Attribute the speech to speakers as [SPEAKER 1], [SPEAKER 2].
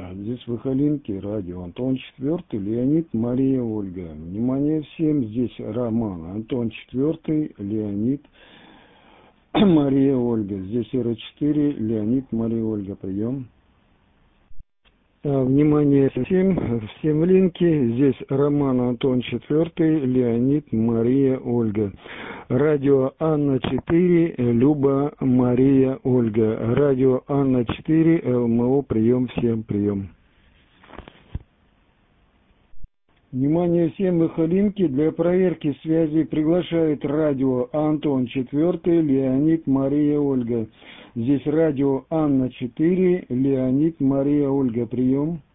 [SPEAKER 1] Здесь Выхолинки, радио Антон IV, Леонид, Мария, Ольга. Внимание всем, здесь Роман, Антон IV, Леонид, Мария, Ольга. Здесь Ира-4, Леонид, Мария, Ольга. Прием. Внимание всем линки. Здесь Роман, Антон IV, Леонид, Мария, Ольга. Радио Анна-4, Люба, Мария, Ольга. Радио Анна-4, ЛМО, прием, всем прием. Внимание всем Выхолинки. Для проверки связи приглашает радио Антон IV, Леонид, Мария, Ольга. Здесь радио Анна-4, Леонид, Мария, Ольга. Прием.